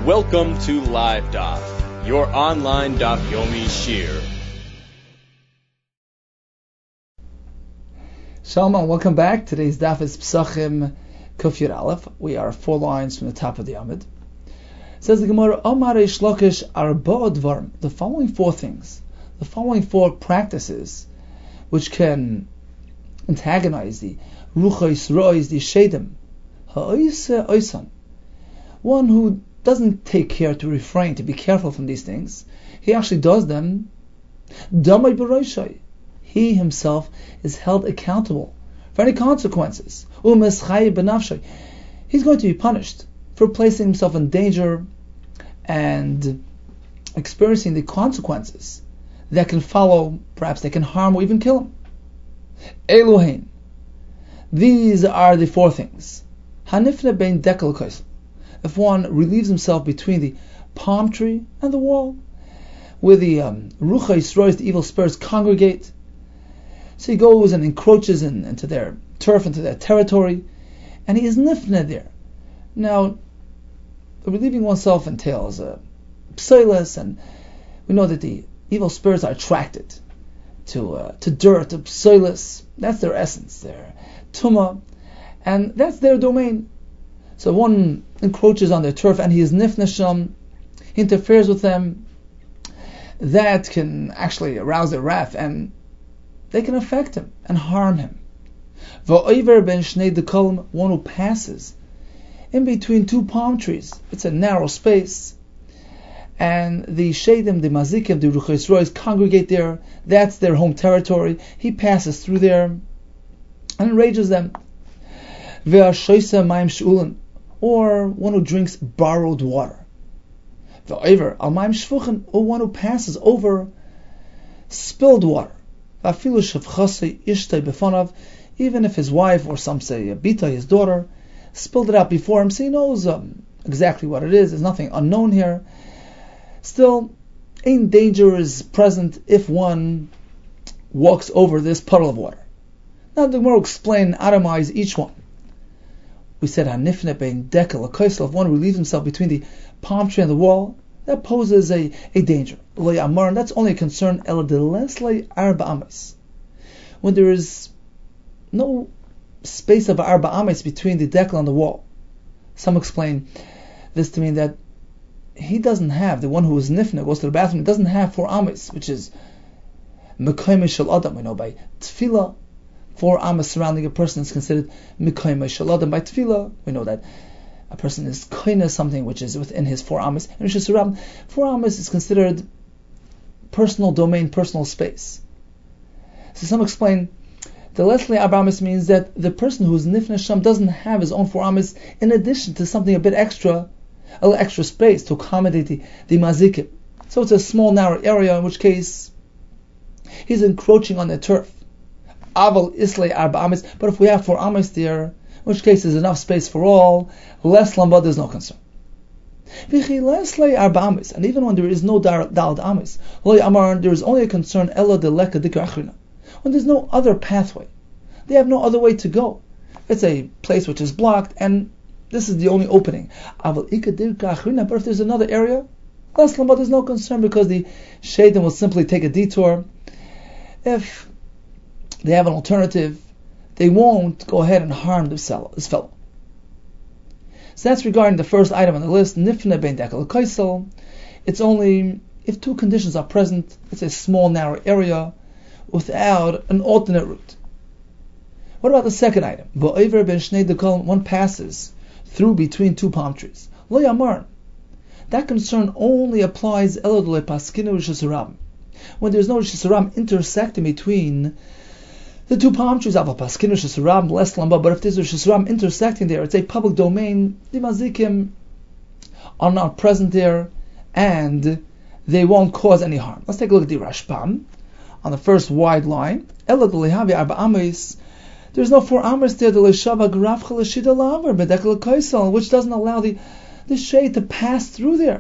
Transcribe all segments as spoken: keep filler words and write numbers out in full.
Welcome to Live Daf, your online Daf Yomi Shir. Shalom and welcome back. Today's Daf is Psachim Kuf Yud Aleph. We are four lines from the top of the Amud. Says the Gemara, Omar Reish Lakish Arba Dvarim. The following four things, the following four practices, which can antagonize the Ruchos Rois, the Shedim, Ha'oise Oisan. One who doesn't take care to refrain, to be careful from these things, he actually does them. Damai B'Roshai. He himself is held accountable for any consequences. U'meschai B'Nafshai. He's going to be punished for placing himself in danger and experiencing the consequences that can follow. Perhaps they can harm or even kill him. Elohein. These are the four things. Hanifne bein dekel kos. If one relieves himself between the palm tree and the wall, where the um, Ruchos Rois, the evil spirits, congregate, so he goes and encroaches in, into their turf, into their territory, and he is nifne there. Now, relieving oneself entails uh, psilas, and we know that the evil spirits are attracted to uh, to dirt, to psilas. That's their essence, their tumah, and that's their domain. So one encroaches on their turf and he is nifnesham, he interferes with them, that can actually arouse their wrath and they can affect him and harm him. Va'over ben shnei dekolim, one who passes in between two palm trees. It's a narrow space, and the shedim, the mazikim, the Ruchos Rois congregate there. That's their home territory. He passes through there and enrages them. Ve'ashoisa ma'im sh'ulin, or one who drinks borrowed water. Va'over al ma'im shfuchen, or one who passes over spilled water. Even if his wife, or some say Bita, his daughter, spilled it out before him, so he knows um, exactly what it is. There's nothing unknown here. Still, ain't danger is present if one walks over this puddle of water. Now the Gemara will explain, atomize each one. We said hanifne bein dekel akoisel. If one relieves himself between the palm tree and the wall, that poses a, a danger. And that's only a concern when there is no space of arba ames between the dekel and the wall. Some explain this to mean that he doesn't have, the one who is nifna, goes to the bathroom, doesn't have four ames, which is mekayme shel adam. We know by tefillah, four ames surrounding a person is considered mekayme shel adam. By tefillah, we know that a person is koine something which is within his four ames. And Rishis four ames is considered personal domain, personal space. So some explain the Leslie Arba Ames means that the person who is nifnei sham doesn't have his own four ames in addition to something a bit extra, a little extra space to accommodate the, the mazikim. So it's a small narrow area, in which case he's encroaching on the turf. Aval islay Arba Ames, but if we have four ames there, in which case there's enough space for all, less lamba, there's no concern. And even when there is no dalad amis, there is only a concern ella de leka dikra, when there's no other pathway, they have no other way to go. It's a place which is blocked, and this is the only opening. But if there's another area, less lamba, there's no concern, because the shaitan will simply take a detour. If they have an alternative, they won't go ahead and harm this fellow. So that's regarding the first item on the list, nifne bein dekel kaisel. It's only if two conditions are present. It's a small narrow area without an alternate route. What about the second item? Va'over ben shnei dekolim, one passes through between two palm trees. Lo yamar. That concern only applies elod le paskinu Rishis Harabim, when there's no Rishis Harabim intersecting between the two palm trees. Aval paskinu Rishis Harabim less lamba, but if there's a Rishis Harabim intersecting there, it's a public domain. The mazikim are not present there, and they won't cause any harm. Let's take a look at the Rashbam on the first wide line. Elad lehavi arba ames. There's no four ames there, the leshava grafcha leshida laver bedekel kaisel, which doesn't allow the the shade to pass through there.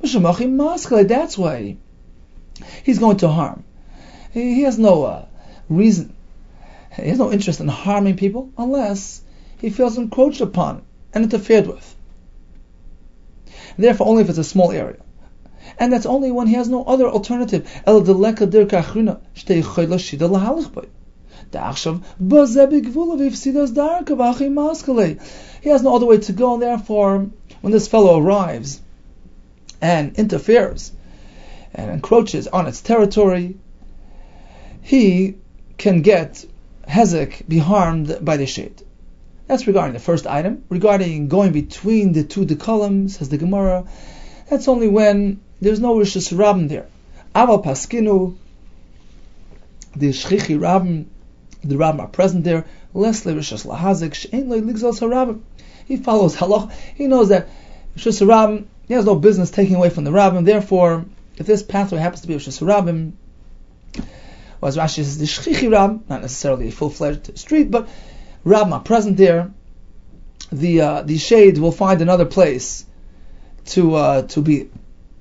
That's why he's going to harm. He, he has no uh, reason. He has no interest in harming people unless he feels encroached upon and interfered with. Therefore, only if it's a small area. And that's only when he has no other alternative. El deleka dirka achruna shtei choyla shida lahalich bay. Da'achshav bazeh b'gvula v'ifsidas darka v'achi maskele. He has no other way to go, and therefore, when this fellow arrives and interferes and encroaches on its territory, he can get hezek, be harmed by the shade. That's regarding the first item. Regarding going between the two dekalim, says the Gemara, that's only when there's no rishus rabim there. Aval paskinu, the shchichi rabim, the rabim are present there. Lesle rishus lahazik she'en lo ligzal sarabim. He follows halach. He knows that rishus rabim, he has no business taking away from the rabim. Therefore, if this pathway happens to be rishus rabim, well, as Rashi says, the shchichi rabim, not necessarily a full-fledged street, but rabim are present there. The uh, the shade will find another place to uh, to be. You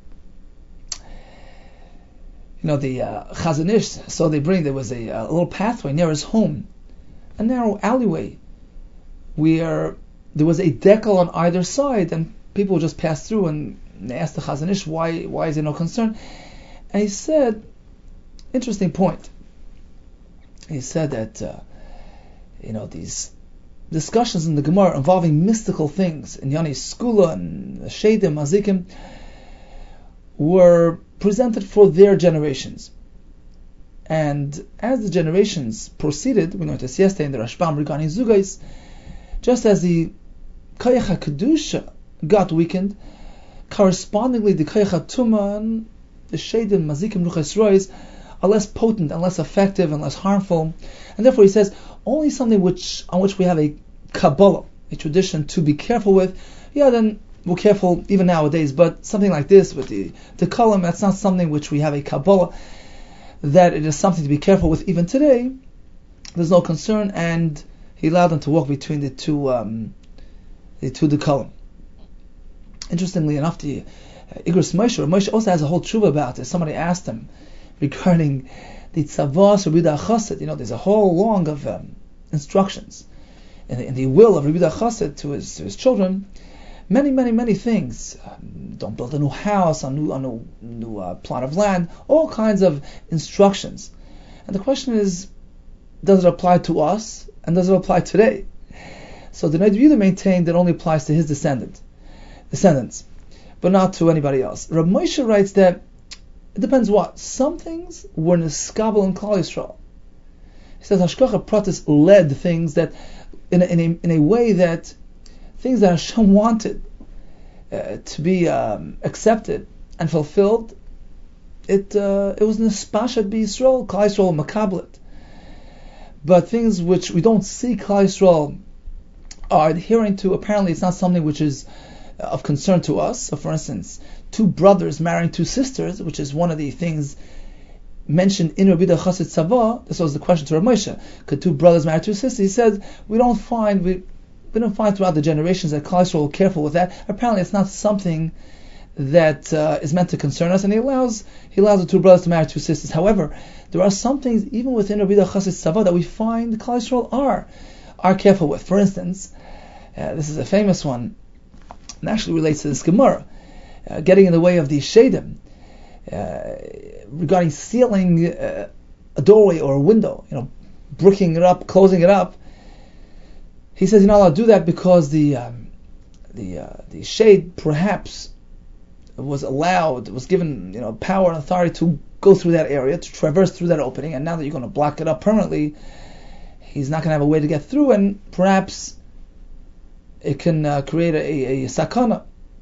know, the uh, Chazon Ish, so they bring, there was a, a little pathway near his home, a narrow alleyway, where there was a decal on either side, and people would just pass through, and they asked the Chazon Ish, why, why is there no concern? And he said, interesting point, he said that, uh, you know, these discussions in the Gemara involving mystical things, in Yani Skula and Shedim, Mazikim, were presented for their generations. And as the generations proceeded, we noticed yesterday in the Rashbam regarding Zugais, just as the Kayach HaKedusha got weakened, correspondingly the Kayach HaTuma and the Shedim, Mazikim, Ruchas Rois are less potent and less effective and less harmful. And therefore he says, only something which on which we have a Kabbalah, a tradition to be careful with, yeah, then we're careful even nowadays, but something like this with the the column, that's not something which we have a Kabbalah, that it is something to be careful with even today. There's no concern, and he allowed them to walk between the two um, the two the column. Interestingly enough, the uh, Igros Moshe, Moshe also has a whole tshuva about it. Somebody asked him regarding the tzavos of Rabbi Yehuda Chassid. You know, there's a whole long of um, instructions in the, in the will of Rabbi Yehuda Chassid to his to his children. Many, many, many things. Um, don't build a new house, a new, a new, new uh, plot of land. All kinds of instructions. And the question is, does it apply to us, and does it apply today? So the Noda B'Yehuda maintained that it only applies to his descendant, descendants, but not to anybody else. Rav Moshe writes that it depends what. Some things were neskabel in Klal Yisrael. He says Hashgacha Pratis led things that, in a, in a, in a way that things that Hashem wanted uh, to be um, accepted and fulfilled, it uh, it was nespashat b'Yisrael, Klal Yisrael makablet. But things which we don't see Klal Yisrael are adhering to, apparently it's not something which is of concern to us. So for instance, two brothers marrying two sisters, which is one of the things mentioned in Rabbi Yehuda Chassid Tzava, this was the question to Rav Moshe, could two brothers marry two sisters? He said, we don't find, we We don't find throughout the generations that Klal Yisrael were careful with that. Apparently, it's not something that uh, is meant to concern us, and he allows he allows the two brothers to marry two sisters. However, there are some things even within Rabbi Yehuda Chassid Tzava that we find Klal Yisrael are are careful with. For instance, uh, this is a famous one, and actually relates to this Gemara, uh, getting in the way of the Shedim, uh, regarding sealing uh, a doorway or a window, you know, bricking it up, closing it up. He says you're not allowed to do that because the um, the uh, the shade perhaps was allowed, was given, you know, power and authority to go through that area, to traverse through that opening, and now that you're going to block it up permanently, he's not going to have a way to get through, and perhaps it can uh, create a, a, a sakana.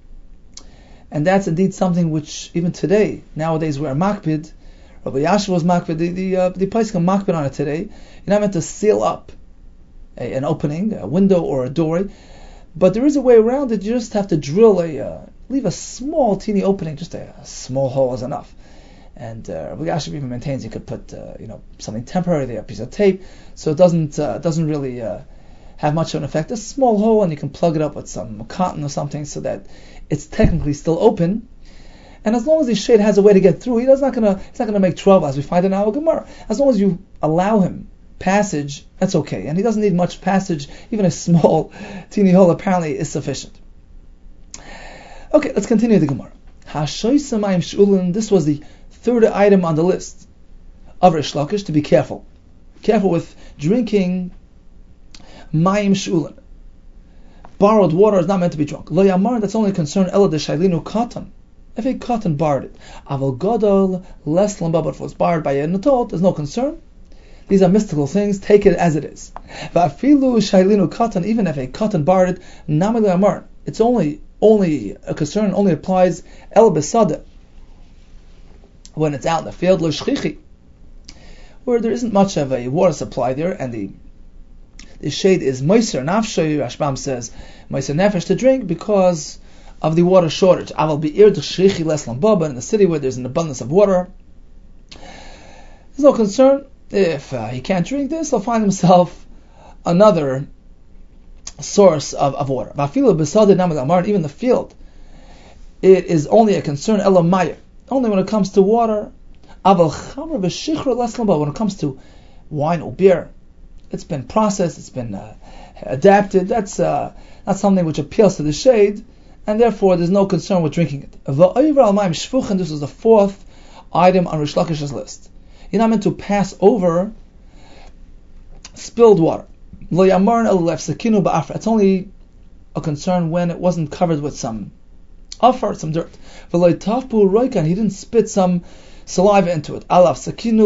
And that's indeed something which even today, nowadays, we're makpid. Rabbi Yasha was makpid. The the uh, the place can makpid on it today. You're not meant to seal up A, an opening, a window or a door, but there is a way around it. You just have to drill a, uh, leave a small, teeny opening, just a, a small hole is enough. And uh, Rabbi Yashiv even maintains you could put, uh, you know, something temporary there, a piece of tape, so it doesn't uh, doesn't really uh, have much of an effect. A small hole, and you can plug it up with some cotton or something, so that it's technically still open. And as long as the shade has a way to get through, he's not gonna he's not gonna make trouble, as we find in our Gemara. As long as you allow him passage, that's okay. And he doesn't need much passage. Even a small, teeny hole apparently is sufficient. Okay, let's continue the Gemara. Hashoysa mayim sh'ulin. This was the third item on the list of Rish Lakish, to be careful. Careful with drinking mayim sh'ulin. Borrowed water is not meant to be drunk. Lo yamar, that's only a concern ela de shailinu katan. If a katan borrowed it. Aval gadol less lamba, but if it was borrowed by an adult, there's no concern. These are mystical things, take it as it is. Va'afilu shailinu katan, even if a katan borrowed it, nami lo yamar, it's only only a concern, only applies el besada, when it's out in the field, lo shchichi, where there isn't much of a water supply there, and the the shade is moiser nafshay. Rashbam says moiser nefesh to drink because of the water shortage. Aval be'ir d'shrichi les lambaba, in the city where there's an abundance of water, there's no concern. If uh, he can't drink this, he'll find himself another source of, of water. Even the field, it is only a concern elamaya, only when it comes to water. When it comes to wine or beer, it's been processed, it's been uh, adapted. That's uh, not something which appeals to the shade, and therefore there's no concern with drinking it. This is the fourth item on Rish Lakish's list. You're not meant to pass over spilled water. It's only a concern when it wasn't covered with some afar, some dirt. He didn't spit some saliva into it. But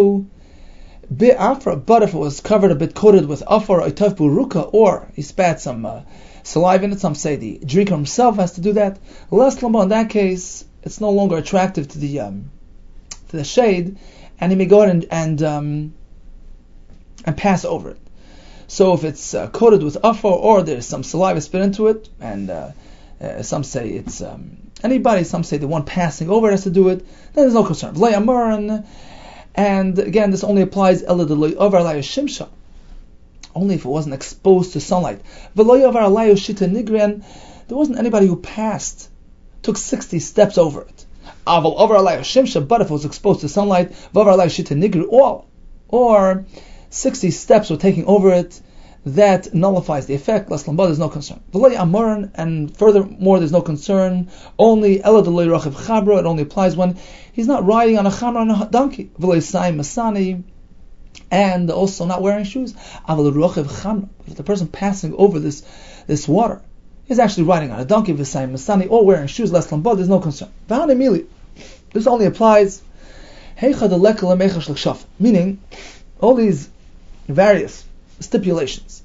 if it was covered a bit, coated with afar, or he spat some uh, saliva in it, some say the drinker himself has to do that. In that case, it's no longer attractive to the um, to the shade, and he may go ahead and and, um, and pass over it. So if it's uh, coated with afar, or there's some saliva spit into it, and uh, uh, some say it's um, anybody, some say the one passing over it has to do it, then there's no concern. And again, this only applies only if it wasn't exposed to sunlight. There wasn't anybody who passed, took sixty steps over it. But if it was exposed to sunlight, or, or sixty steps were taking over it, that nullifies the effect. There's no concern. And furthermore, there's no concern. Only it only applies when he's not riding on a chamra, on a donkey. And also not wearing shoes. If the person passing over this this water is actually riding on a donkey, or wearing shoes, there's no concern. This only applies, meaning all these various stipulations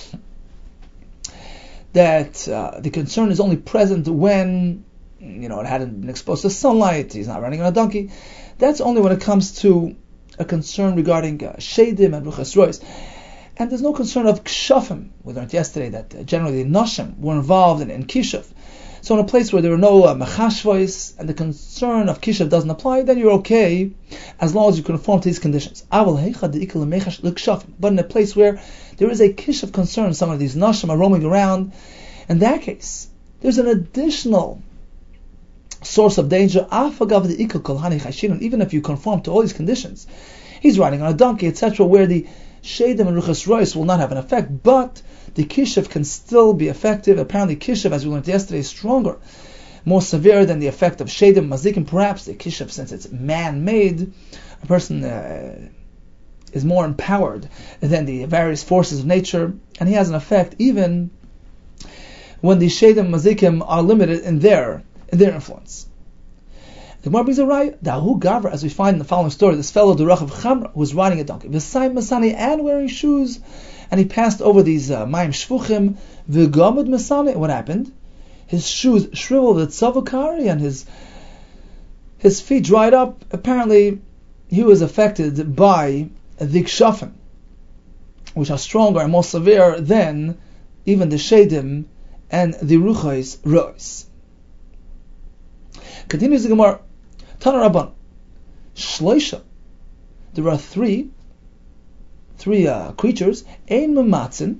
that uh, the concern is only present when, you know, it hadn't been exposed to sunlight, he's not running on a donkey. That's only when it comes to a concern regarding uh, shadim and ruchas rois. And there's no concern of kshafim. We learned yesterday that uh, generally the nashim were involved in, in kishav. So in a place where there are no uh, mechashvois and the concern of kishav doesn't apply, then you're okay as long as you conform to these conditions. But in a place where there is a kishav concern, some of these nashim are roaming around, in that case, there's an additional source of danger. Even if you conform to all these conditions, he's riding on a donkey, et cetera, where the shadim and ruchas rois will not have an effect, but the kishav can still be effective. Apparently kishav, as we learned yesterday, is stronger, more severe than the effect of shadim, mazikim. Perhaps the kishav, since it's man-made, a person uh, is more empowered than the various forces of nature, and he has an effect even when the shadim, mazikim are limited in their in their influence. The Gemara brings a raya, Dahu Gavra, as we find in the following story, this fellow, the Rachav Chamra, who was riding a donkey, V'sayim Masani, and wearing shoes, and he passed over these uh, Mayim Shvuchim, V'gamud Masani. What happened? His shoes shriveled at Savukari, and his his feet dried up. Apparently, he was affected by the Kshafim, which are stronger and more severe than even the Shadim and the Ruchais Rois. Continues the Gemara, Tana Rabban, Shloisha. There are three, three uh, creatures. Ein mematzin.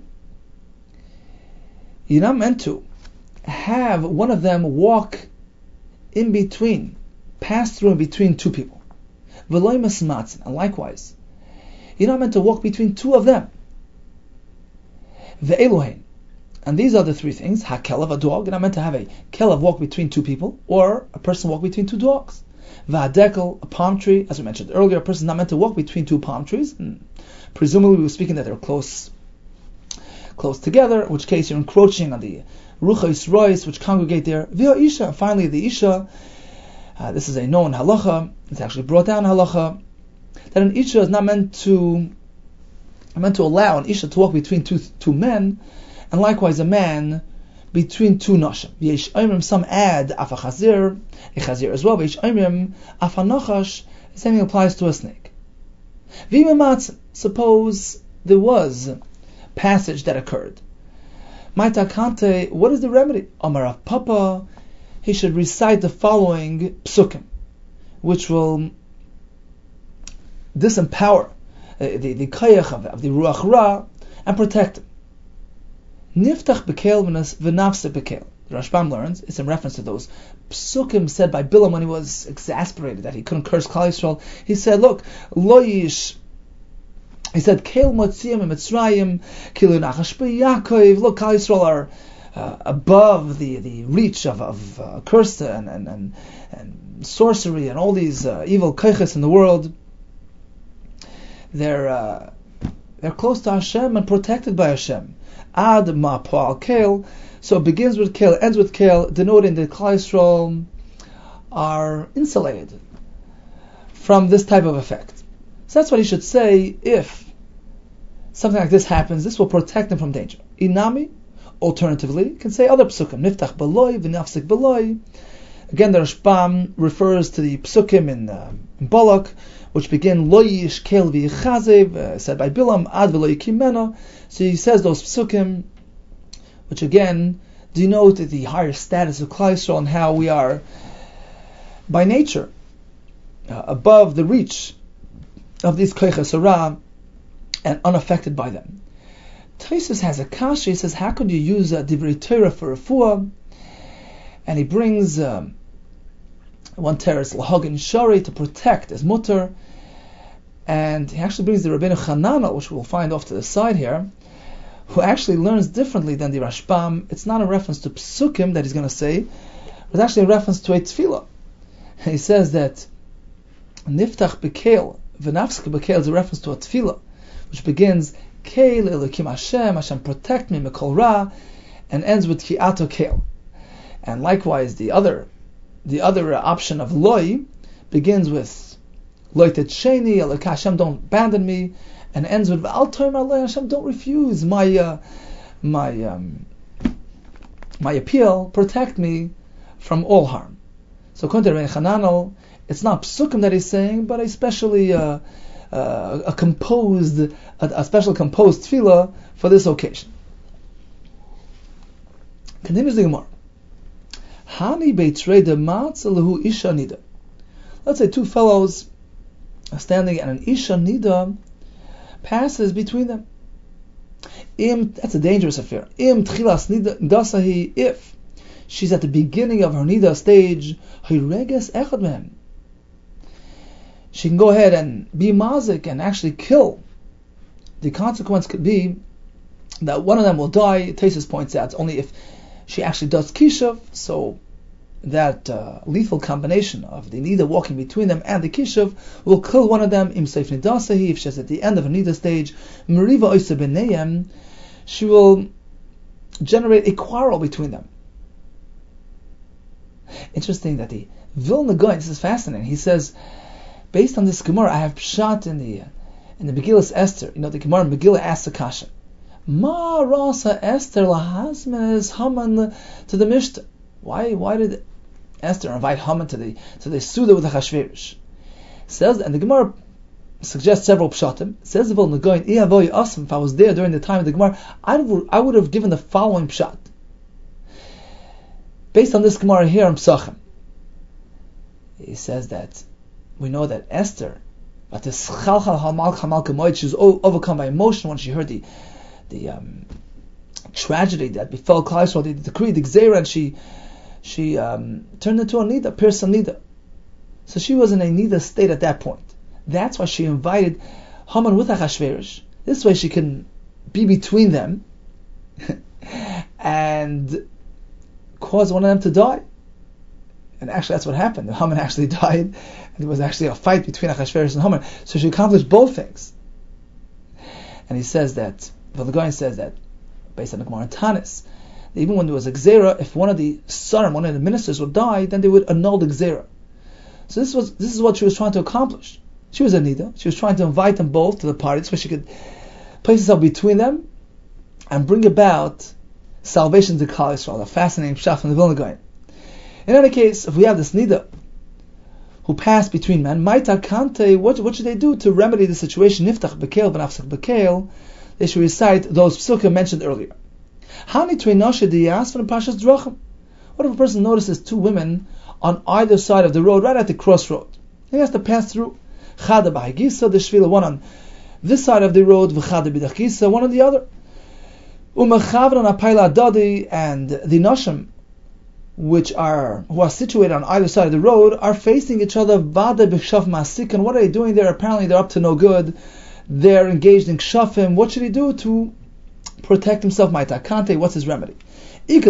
You're not meant to have one of them walk in between, pass through in between two people. V'loy masmatzin. And likewise, you're not meant to walk between two of them. Ve'elohein. And these are the three things: ha-kelav, a dog, and I'm meant to have a kelav walk between two people, or a person walk between two dogs. Va-dekel, a palm tree, as we mentioned earlier, a person is not meant to walk between two palm trees. And presumably we were speaking that they're close close together, in which case you're encroaching on the ruchos rois, which congregate there. Via isha, and finally the isha, uh, this is a known halacha, it's actually brought down halacha, that an isha is not meant to meant to allow an isha to walk between two two men, and likewise a man between two nashim. Yesh oimrim, some add afa chazir, a chazir as well. Yesh oimrim afa nachash, the same thing applies to a snake. V'imamatzim, suppose there was passage that occurred. Maita kante, what is the remedy? Amar Rav Papa, he should recite the following psukim, which will disempower uh, the the kayach of, of the ruach ra and protect him. Niftach bekel v'nafse bekel. The Rashbam learns, it's in reference to those psukim said by Bilam when he was exasperated that he couldn't curse Klal Yisrael. He said, look, lo yish, he said, Kel Motziyim and Mitzrayim, Kilu Nachash Yaakov. Look, Klal Yisrael are uh, above the, the reach of, of uh, curse and, and, and, and sorcery and all these uh, evil kayches in the world. They're uh, they're close to Hashem and protected by Hashem. Ad Ma Poal Kel. So it begins with Kel, ends with Kel, denoting that Klal Yisrael are insulated from this type of effect. So that's what he should say if something like this happens. This will protect him from danger. Inami, alternatively, you can say other psukim. Niftach beloi, v'nafsik beloi. Again, the Rashbam refers to the psukim in, uh, in Balak, which begin lo yish kel v'yichazev, uh, said by Bilam, ad v'lo yikimena. So he says those psukim, which again denote the higher status of Klal Yisrael and how we are, by nature, uh, above the reach of these koiches hara and unaffected by them. Tosfos has a kasha. He says, how could you use a divrei Torah for refuah? And he brings um, one teres lahagin shari to protect as mutter, and he actually brings the Rabbeinu Chananel, which we'll find off to the side here, who actually learns differently than the Rashbam. It's not a reference to psukim that he's going to say, but it's actually a reference to a tefillah. He says that niftach bekel v'nafsik bekel is a reference to a tefillah, which begins Keil Elokim Hashem, Hashem protect me mikol ra, and ends with Ki ato keil. And likewise, the other, the other uh, option of loy begins with loy tetsheni, Elok Hashem, don't abandon me, and ends with V'al toim alei, Hashem, don't refuse my uh, my um, my appeal, protect me from all harm. So according to Rabbeinu Chananel, it's not psukim that he's saying, but especially uh, uh, a composed, a, a special composed tefillah for this occasion. Continues the Gemara. Hani beitrei de matz lehu isha nida. Let's say two fellows are standing and an isha nida passes between them. Im, that's a dangerous affair. Im tchilas nidasahi, if she's at the beginning of her nida stage, hireges echad mehem, she can go ahead and be mazik and actually kill. The consequence could be that one of them will die. Tosfos points out only if she actually does kishav, so that uh, lethal combination of the nida walking between them and the kishav will kill one of them. Im seif nidasahi, if she's at the end of a nida stage, meriva oisa b'neihem, she will generate a quarrel between them. Interesting that the Vilna Gaon, this is fascinating, he says, based on this Gemara, I have pshat in the in the Megillas Esther. You know, the Gemara Megillah asks a kasha. Ma rasa Esther lahazmes Haman to the Mishnah. Why why did Esther invite Haman to the to the Suda with the Chashverish? Says, and the Gemara suggests several pshatim. It says the Vilna Gaon, if I was there during the time of the Gemara, I would I would have given the following pshat. Based on this Gemara here in Psachim, he says that we know that Esther, that is she was overcome by emotion when she heard the the um, tragedy that befell Klal Yisrael, the decree, the Gzeira, and she she um, turned into a nida, pierced a nida. So she was in a nida state at that point. That's why she invited Haman with Achashverosh. This way she can be between them and cause one of them to die. And actually that's what happened. The Haman actually died, and there was actually a fight between Achashverosh and Haman. So she accomplished both things. And he says that, well, the guy says that, based on the Gemara in Tanis, even when there was a Gzera, if one of the son, one of the ministers would die, then they would annul the Gzera. So this was this is what she was trying to accomplish. She was a Nida. She was trying to invite them both to the party so she could place herself between them and bring about salvation to Klal Yisrael. A fascinating pshat from the Vilna Gaon. In any case, if we have this Nida who passed between men, Maita Kante, what, what should they do to remedy the situation? Niftach Bekel, V'nafsach Bekel. They should recite those psukim mentioned earlier. Hani Tveinashe Diyas from Pashas Drachim. What if a person notices two women on either side of the road, right at the crossroad? He has to pass through. Chada B'Hagisa, the Shvila, one on this side of the road, V'chada B'Dachisa, one on the other. Umachavron Apayla Dadi, and the Nashim, which are who are situated on either side of the road, are facing each other. Vada b'kshav masik, and what are they doing there? Apparently they're up to no good. They're engaged in kshafim. What should he do to protect himself? Ma'ita, what's his remedy? If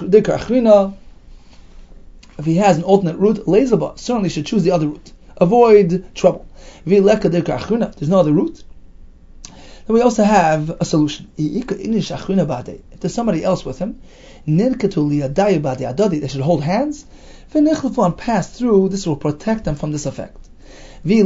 he has an alternate route, lezaba, certainly should choose the other route. Avoid trouble. If there's no other route, then we also have a solution. If there's somebody else with him, they should hold hands and pass through. This will protect them from this effect. If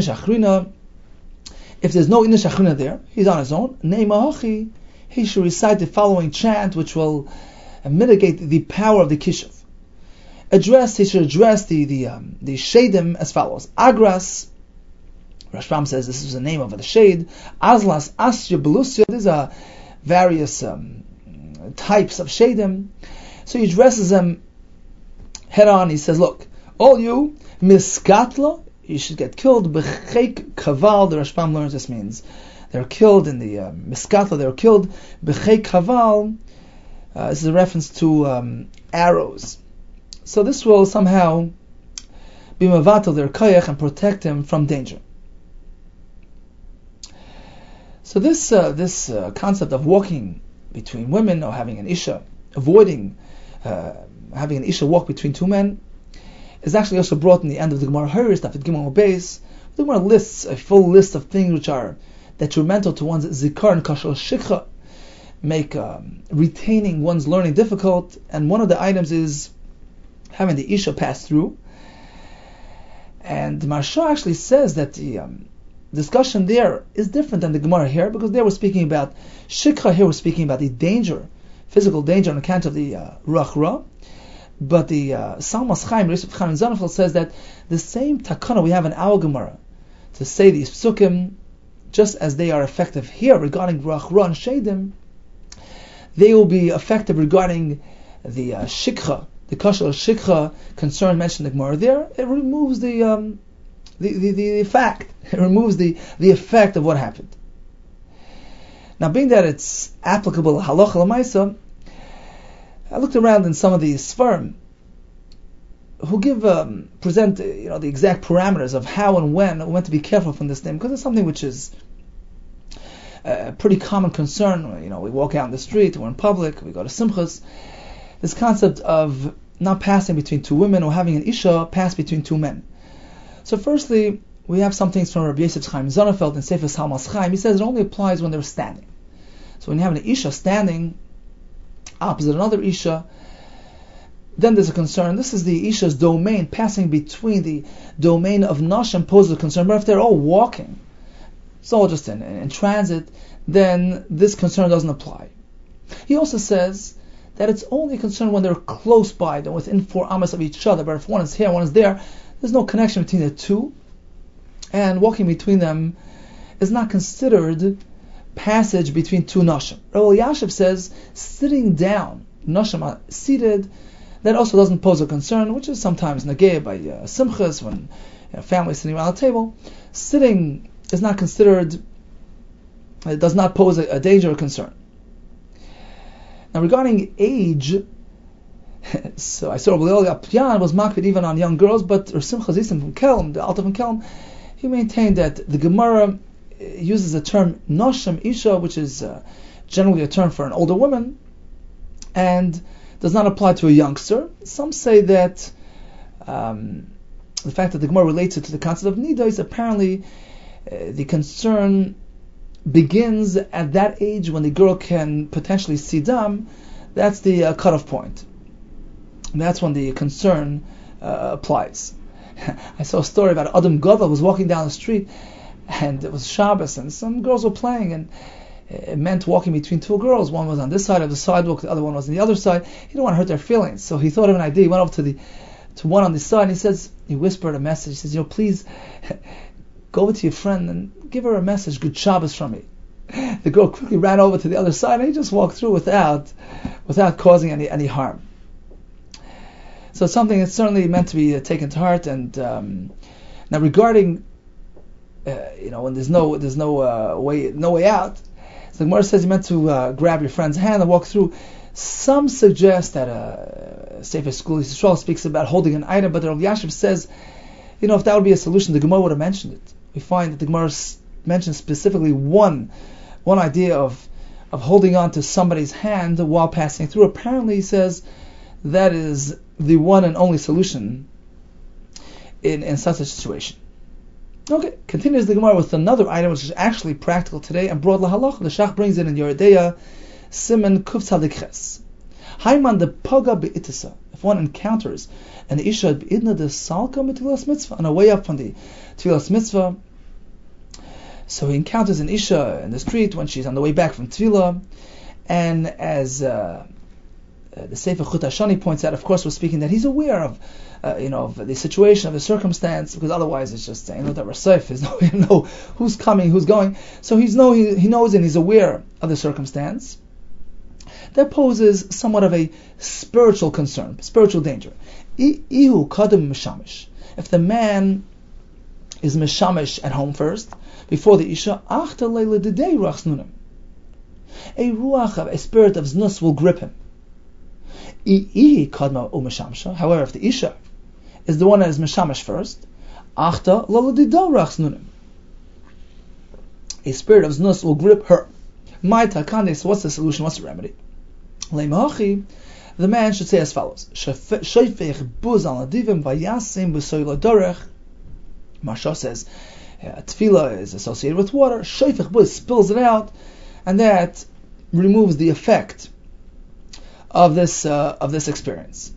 there's no inish achrina there, he's on his own. He should recite the following chant, which will mitigate the power of the kishuv. Address, he should address the the um, the shadim as follows: Agras. Rashbam says this is the name of the shade. Azlas, Asya, Belusya. These are various um, types of shadim. So he addresses them head on. He says, "Look, all you miskatla, you should get killed. B'cheik kaval." The Rashbam learns this means they're killed in the uh, miskatla. They're killed b'cheik kaval. Uh, this is a reference to um, arrows. So this will somehow be mavatal their koyach and protect him from danger. So this uh, this uh, concept of walking between women or having an isha, avoiding uh, having an isha walk between two men, is actually also brought in the end of the Gemara Haris, Dafid Gimel Beis. The Gemara lists a full list of things which are detrimental to one's zikar and kashal shikha, make um, retaining one's learning difficult, and one of the items is having the isha pass through. And the Maharsha actually says that the um, discussion there is different than the Gemara here, because there we're speaking about shikha, here we're speaking about the danger, physical danger on account of the uh, ruach ra. But the uh, Salmas Chaim, Yosef Chaim Zanafel says that the same takana we have in our Gemara to say these psukim, just as they are effective here regarding ruach ra and shedim, they will be effective regarding the uh, shikha, the kashal shikha concern mentioned in the Gemara there. It removes the um, the, the, the fact, it removes the, the effect of what happened. Now, being that it's applicable halacha l'maisa, I looked around in some of these sfarim who give um, present you know the exact parameters of how and when when to be careful from this thing, because it's something which is a pretty common concern. You know, we walk out in the street, we're in public, we go to simchas. This concept of not passing between two women or having an isha pass between two men. So, firstly, we have some things from Rabbi Yosef Chaim Zanafeld in Sefer Salmas Chaim. He says it only applies when they're standing. So, when you have an isha standing opposite another isha, then there's a concern. This is the isha's domain. Passing between the domain of nashim poses a concern. But if they're all walking, it's all just in, in, in transit, then this concern doesn't apply. He also says that it's only a concern when they're close by, they're within four amas of each other. But if one is here, one is there, there's no connection between the two, and walking between them is not considered passage between two nashim. Rabbi Yashiv says sitting down, nashim are seated, that also doesn't pose a concern, which is sometimes negay by uh, simchas, when you know, families sitting around the table. Sitting is not considered, it does not pose a, a danger or concern. Now regarding age, so I saw Rabbi Eliezer Apyan was makbid even on young girls, but Rav Simcha Zissim from Kelm, the Alta from Kelm, he maintained that the Gemara uses the term Noshim Isha, which is uh, generally a term for an older woman, and does not apply to a youngster. Some say that um, the fact that the Gemara relates it to the concept of nida is apparently uh, the concern begins at that age when the girl can potentially see dam. That's the uh, cutoff point. And that's when the concern uh, applies. I saw a story about Adam Gadol who was walking down the street, and it was Shabbos, and some girls were playing, and it meant walking between two girls. One was on this side of the sidewalk, the other one was on the other side. He didn't want to hurt their feelings, so he thought of an idea. He went over to the to one on the side, and he says, he whispered a message. He says, you know, please go over to your friend and give her a message, good Shabbos from me. The girl quickly ran over to the other side, and he just walked through without without causing any, any harm. So it's something that's certainly meant to be uh, taken to heart. And um, now regarding, uh, you know, when there's no there's no uh, way no way out, so the Gemara says you meant to uh, grab your friend's hand and walk through. Some suggest that uh, Sefer School Yisrael speaks about holding an item, but the Rav Yashiv says, you know, if that would be a solution, the Gemara would have mentioned it. We find that the Gemara s- mentions specifically one one idea of of holding on to somebody's hand while passing through. Apparently, he says that is the one and only solution in, in such a situation. Okay, continues the Gemara with another item which is actually practical today and broad lahalacha. The Shach brings it in Yeridea Siman Kuf Tzadikches. Haiman de Paga be'itisa. If one encounters an Isha be'idna de Salka mitfilas mitzvah, on a way up from the Tfilas mitzvah, so he encounters an Isha in the street when she's on the way back from Tfilah, and as uh, uh, the Sefer Chut HaShani points out, of course, we're speaking that he's aware of, uh, you know, of the situation, of the circumstance, because otherwise it's just saying, you know, that we're safe. There's no, you know, who's coming, who's going. So he's know he, he knows and he's aware of the circumstance. That poses somewhat of a spiritual concern, spiritual danger. Ihu kadem mishamish. If the man is mishamish at home first, before the Isha, achta leila didei ruach znunim. A ruach, a spirit of znus will grip him. Ihi kadma u'mishamsha. However, if the Isha is the one that is mishamish first, achta leila didei ruach znunim. A spirit of znus will grip her. My takane. So what's the solution? What's the remedy? Leimachi, the man should say as follows: Shofech buz al nadivim vayasim b'soila dorech. Marsha says uh, tefillah is associated with water. Shofech buz spills it out, and that removes the effect of this uh, of this experience.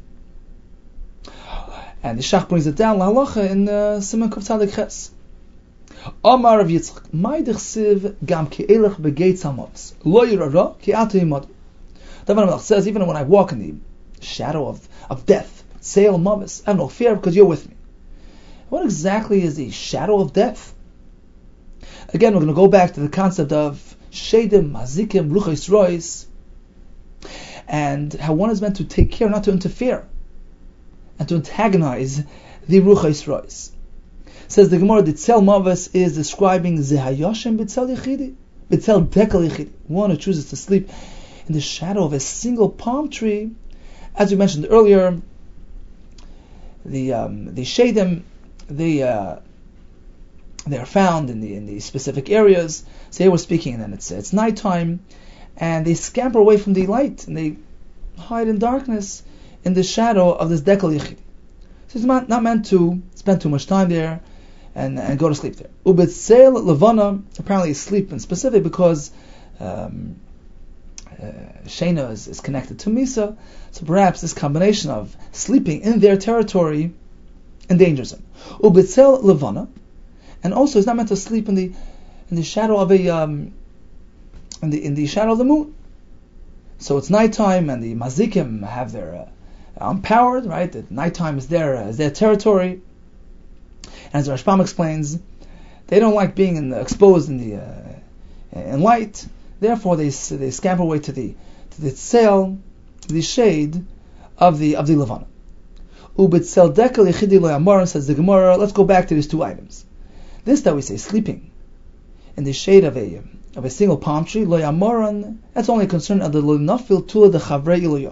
And the Shach brings it down lahalacha in Siman Kuf Tzadik Ches. Amar Rav Yitzchak, Mai dechsiv gam ki elech begeitz hamotz lo yirara ki atu yimad. David HaMelech says, even when I walk in the shadow of, of death, Seil Mavis, I have no fear because you're with me. What exactly is the shadow of death? Again, we're going to go back to the concept of Shedim, Mazikim, Ruchos Rois, and how one is meant to take care, not to interfere, and to antagonize the Ruchos Rois. Says the Gemara, the Tzel Mavis is describing Zehayoshem B'Tzel Yechidi, B'Tzel Dekel Yechidi, one who chooses to sleep in the shadow of a single palm tree. As we mentioned earlier, the um, the shadim, they uh, they are found in the in the specific areas. So here we're speaking, and then it's it's nighttime, and they scamper away from the light and they hide in darkness in the shadow of this dekel yichid. So it's not, not meant to spend too much time there and and go to sleep there. Ubetzel levana, apparently sleep in specific because um, Uh, Shena is, is connected to Misa, so perhaps this combination of sleeping in their territory endangers him. Ubitzel levana, and also he's not meant to sleep in the in the shadow of a um, in the in the shadow of the moon. So it's nighttime, and the mazikim have their uh, empowered, right? That nighttime is their uh, is their territory. And as the Rashbam explains, they don't like being in the, exposed in the uh, in light. Therefore, they they scamper away to the to the tzel, the shade of the of the levana. Ubitzel dekel yechidi lo yamaran, says the Gemara. Let's go back to these two items. This that we say sleeping in the shade of a of a single palm tree lo yamaran. That's only a concern of the lo nafil tula de chavrei iloya.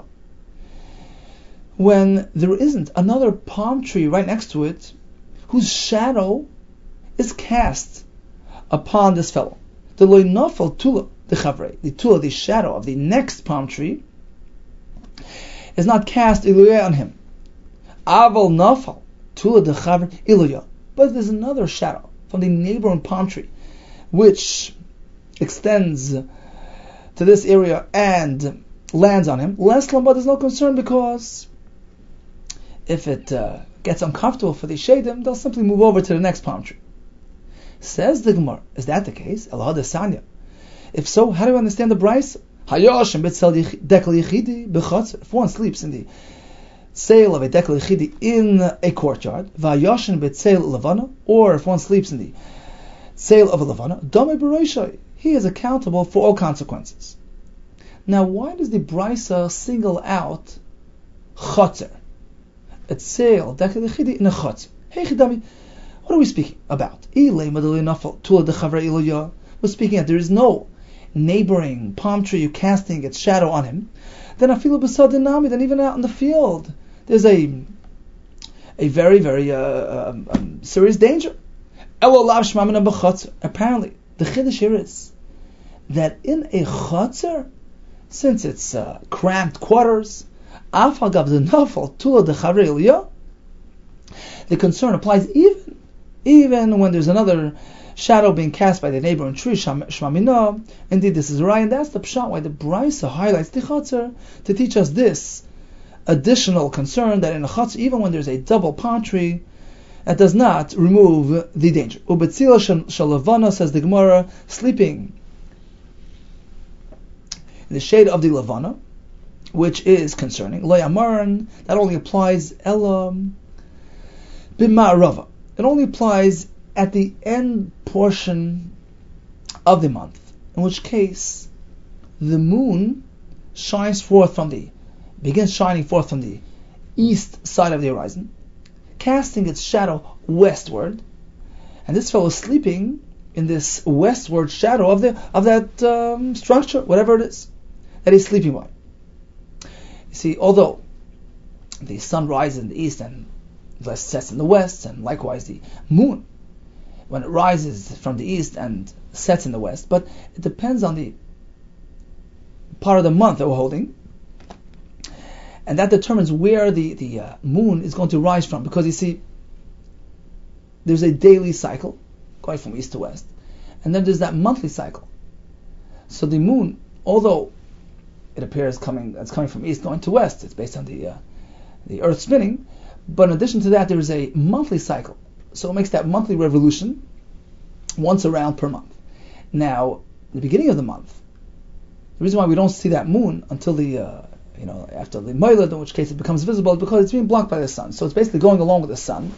When there isn't another palm tree right next to it, whose shadow is cast upon this fellow. The lo nafil tula the chavrei, the tula, the shadow of the next palm tree, is not cast iluya on him. Aval nafal tula dechaver iluya. But there's another shadow from the neighboring palm tree, which extends to this area and lands on him. Less lamba, there's no concern, because if it uh, gets uncomfortable for the shadim, they'll simply move over to the next palm tree. Says the Gemara, is that the case? Allah Desanya. If so, how do you understand the Bryce? If one sleeps in the sail of a dekel yichidi in a courtyard, vayoshin betzeil levana, or if one sleeps in the sail of a levana, dame b'roishai, he is accountable for all consequences. Now, why does the Brisa single out chotzer? A sail dekel yichidi in a chotzer. Hey chidami, what are we speaking about? We're speaking that there is no neighboring palm tree casting its shadow on him. Then afilu b'sadinami, then even out in the field, there's a a very, very uh, um, um, serious danger. Apparently, the chiddush here is that in a chotzer, since it's uh, cramped quarters, the concern applies even even when there's another shadow being cast by the neighboring tree, shmamina. Indeed, this is right, and that's the pshat why the Brisa highlights the chotzer to teach us this additional concern that in a chotzer, even when there's a double palm tree, that does not remove the danger. Ubetzila shalavana, says the Gemara, sleeping in the shade of the lavana, which is concerning. Lo yamaran, that only applies elam b'ma'arava. It only applies at the end portion of the month, in which case the moon shines forth from the, begins shining forth from the east side of the horizon, casting its shadow westward, and this fellow is sleeping in this westward shadow of the of that um, structure, whatever it is that he's sleeping by. You see, although the sun rises in the east and sets in the west, and likewise the moon, when it rises from the east and sets in the west, but it depends on the part of the month that we're holding, and that determines where the, the uh, moon is going to rise from, because you see, there's a daily cycle going from east to west, and then there's that monthly cycle. So the moon, although it appears coming, it's coming from east going to west, it's based on the uh, the earth spinning, but in addition to that, there is a monthly cycle. So it makes that monthly revolution once around per month. Now, the beginning of the month, the reason why we don't see that moon until the, uh, you know, after the Moilad, in which case it becomes visible, is because it's being blocked by the sun. So it's basically going along with the sun.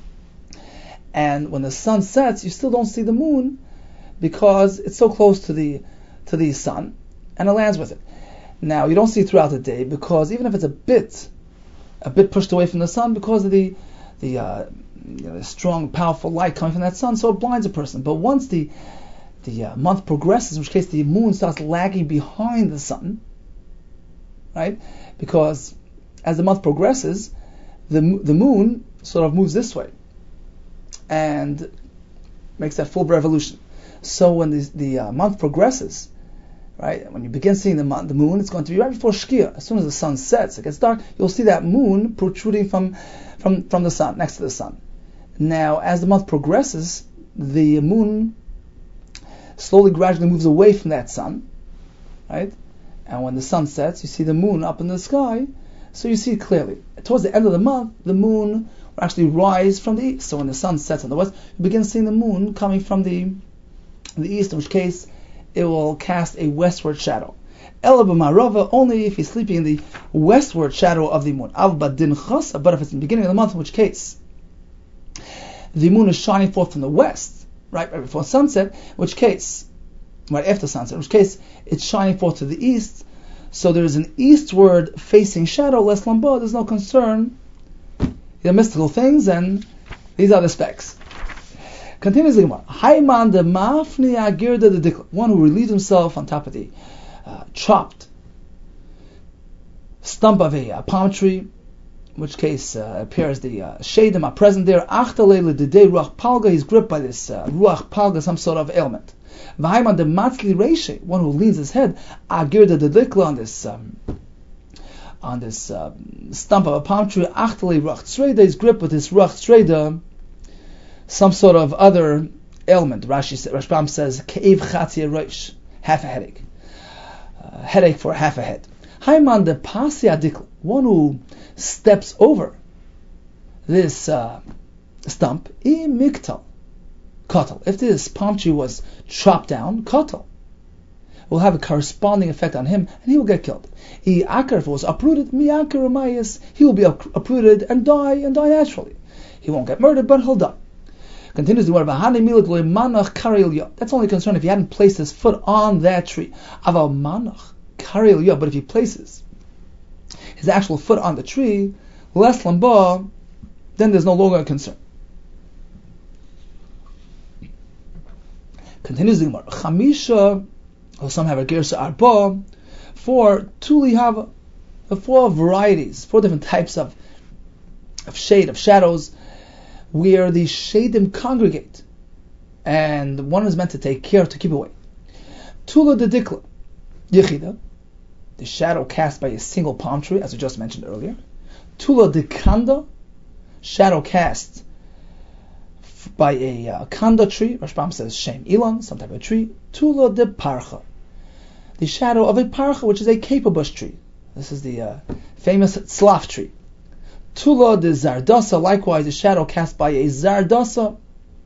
And when the sun sets, you still don't see the moon because it's so close to the to the sun, and it lands with it. Now, you don't see it throughout the day because even if it's a bit a bit pushed away from the sun, because of the the, uh, you know, the strong, powerful light coming from that sun, so it blinds a person. But once the the uh, month progresses, in which case the moon starts lagging behind the sun, right? Because as the month progresses, the the moon sort of moves this way and makes that full revolution. So when the the uh, month progresses, right, when you begin seeing the mon- the moon, it's going to be right before Shkia. As soon as the sun sets, it gets dark, you'll see that moon protruding from, from, from the sun, next to the sun. Now, as the month progresses, the moon slowly, gradually moves away from that sun, right? And when the sun sets, you see the moon up in the sky, so you see it clearly. Towards the end of the month, the moon will actually rise from the east. So when the sun sets in the west, you begin seeing the moon coming from the, the east, in which case it will cast a westward shadow. Ela b'ma'arava, only if he's sleeping in the westward shadow of the moon. Av badin chasa, but if it's in the beginning of the month, in which case the moon is shining forth from the west, right, right before sunset, in which case, right after sunset, in which case it's shining forth to the east, so there is an eastward facing shadow, less lamba, there's no concern. They're mystical things, and these are the specs. Continues the Gemara. Hayman de mafni agirda de dikla. One who relieves himself on top of the uh, chopped stump of a uh, palm tree, in which case uh, appears the uh, shadim are present there. Achtalele de de ruach palga. He's gripped by this uh, ruach palga, some sort of ailment. V'hayman de matzli reishe. One who leans his head agirda de dikla on this um, on this uh, stump of a palm tree, achtali ruach tzreida, he's gripped with this ruach tzreida, some sort of other ailment. Rashi Rashbam says, Ke'ev chatzia roish, half a headache. Uh, headache for half a head. Haiman de pasi adikl, one who steps over this uh, stump, I miktal, katal. If this palm tree was chopped down, katal, will have a corresponding effect on him, and he will get killed. I akar, if it was uprooted, mi akar umayis, he will be uprooted and die, and die naturally. He won't get murdered, but he'll die. Continues the word, that's only concerned if he hadn't placed his foot on that tree. Aval manach karil yah, but if he places his actual foot on the tree, les lamba, then there's no longer a concern. Continues the Gemara, chamisha, or some have a gersa arba, for tuli have four varieties, four different types of of shade, of shadows, where the shadim congregate, and one is meant to take care to keep away. Tula de dikla, yechida, the shadow cast by a single palm tree, as we just mentioned earlier. Tula de kanda, shadow cast by a uh, kanda tree. Rashbam says shem ilan, some type of tree. Tula de parcha, the shadow of a parcha, which is a caper bush tree. This is the uh, famous tzlaf tree. Tula de zardasa, likewise the shadow cast by a zardasa,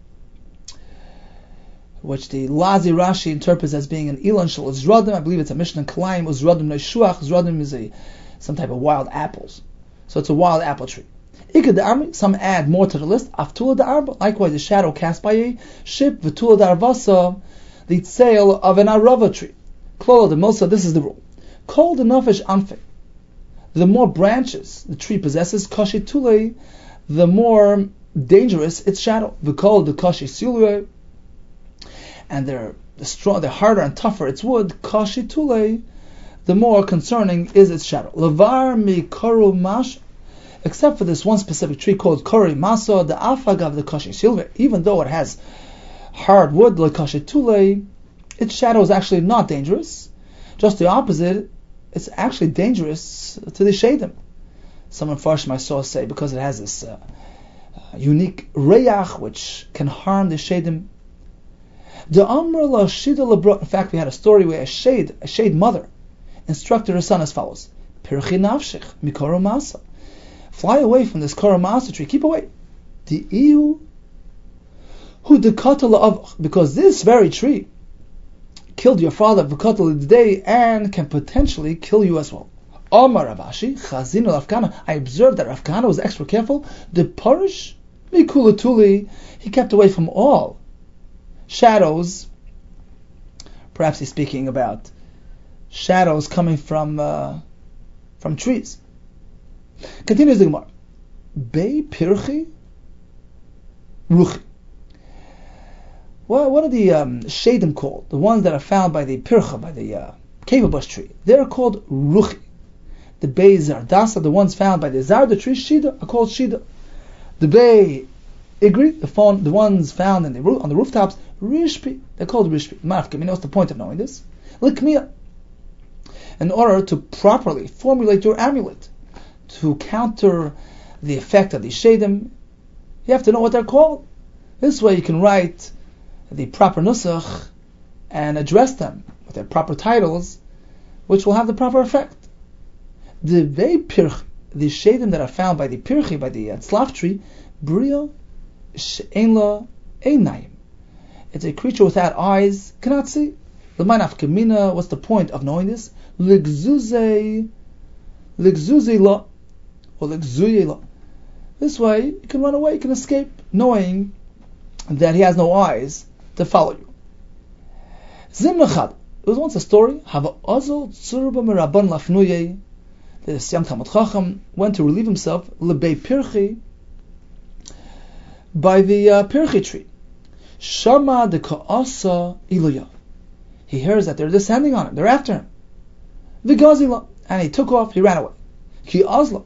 which the Lazi Rashi interprets as being an ilan shel uzradim. I believe it's a Mishnah Kalayim. Uzradim neishuach. Uzradim is a some type of wild apples, so it's a wild apple tree. Ikad armi, some add more to the list. Aftula de arba, likewise the shadow cast by a ship. V'tula de arvasa, the tail of an arava tree. Klola de mosa, this is the rule. Kol de nafesh anfe, the more branches the tree possesses, kashi tule, the more dangerous its shadow. V'kol de kashi silue, and they're the strong, the harder and tougher its wood, kashi tule, the more concerning is its shadow. Lavar mi koru mash, except for this one specific tree called kori masa, the afagav the kashi silve, even though it has hard wood, like kashi tule, its shadow is actually not dangerous. Just the opposite, it's actually dangerous to the shadim. Some Mepharshim I saw say because it has this uh, uh, unique reyach which can harm the shadim. The Amr la Shida lebra. In fact, we had a story where a shade, a shade mother, instructed her son as follows: Pirchi nafshich mikoro masa. Fly away from this koro masa tree. Keep away. The iu who dekatala of, because this very tree killed your father v'katala today and can potentially kill you as well. Amar Rav Ashi chazinu Rav Kahana. I observed that Rav Kahana was extra careful. The parish mikulatuli. He kept away from all shadows. Perhaps he's speaking about shadows coming from uh, from trees. Continues the Gemara. Bei pirchi ruchi. Well, what are the um, shadim called? The ones that are found by the pircha, by the uh, cave bush tree. They're called ruchi. The bei zardasa, the ones found by the zarda tree, shida, are called shida. The bei igri, the, phone, the ones found in the roof, on the rooftops, rishpi, they're called rishpi. Marfkim, you know what's the point of knowing this? Likmiya. In order to properly formulate your amulet, to counter the effect of the shadim, you have to know what they're called. This way you can write the proper nusach and address them with their proper titles, which will have the proper effect. The vei pirch, the shadim that are found by the pirchi, by the uh, tzlaf tree, bria she'en la einayim. It's a creature without eyes, cannot see. L'manaf kamina, what's the point of knowing this? L'gzuzei, l'gzuzei la, or l'gzuyei la. This way, you can run away, you can escape, knowing that he has no eyes to follow you. Zimnachad. There was once a story. Hava Azal Tzurba Meraban Lafnuye. This young Talmud Chacham went to relieve himself lebei pirchi, by the uh, pirchi tree. Shama de Ka'asa Iluya. He hears that they're descending on him. They're after him. Vigazila. And he took off. He ran away. Ki Azla.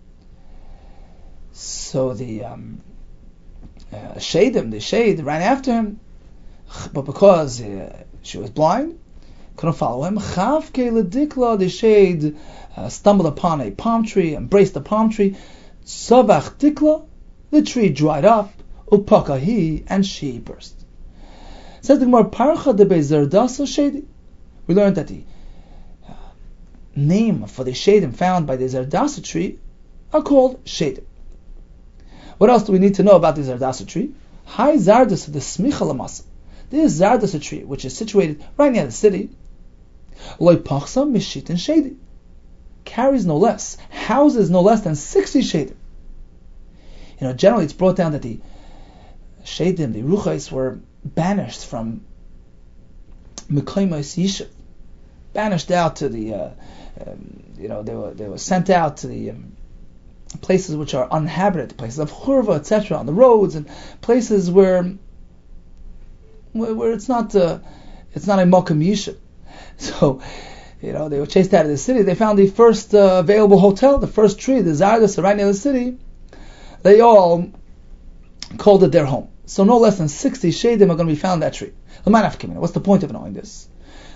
So the um, uh, shadim, the shade ran after him, but because uh, she was blind, couldn't follow him. Chavke ledikla, the shade uh, stumbled upon a palm tree, embraced the palm tree. Savach dikla, the tree dried up. Upakahi, and she burst. Says the Gemara, Parcha de Bezerdasa Shedi. We learned that the uh, name for the shadim found by the Zerdasa tree are called shadim. What else do we need to know about the Zerdasa tree? Hi Zardas, the Smicha Lamasa. This Zardasa tree, which is situated right near the city, Loi Pachsa Mishit and Shedi, carries no less, houses no less than sixty shadim. You know, generally it's brought down that the shadim, the ruchais, were banished from Mekaymas Yishuv, banished out to the, uh, um, you know, they were they were sent out to the um, places which are uninhabited, places of churva, et cetera, on the roads, and places where where, where it's not uh, it's not a Makam Yishuv. So, you know, they were chased out of the city. They found the first uh, available hotel, the first tree, the Zardas, right near the city. They all called it their home. So no less than sixty shadim are going to be found in that tree. What's the point of knowing this?